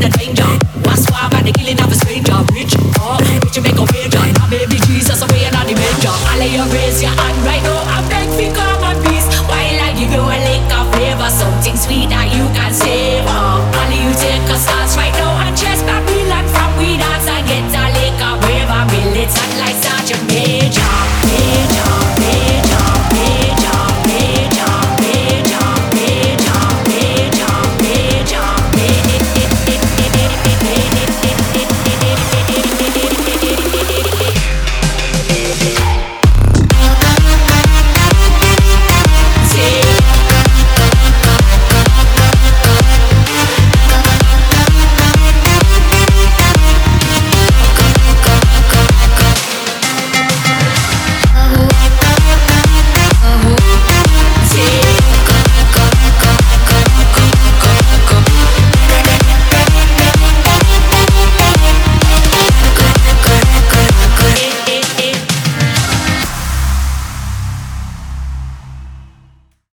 the danger. What's why about the killing of a stranger? Rich, oh, rich you make a wager. Now baby Jesus away and on the major. I lay your raise your hand right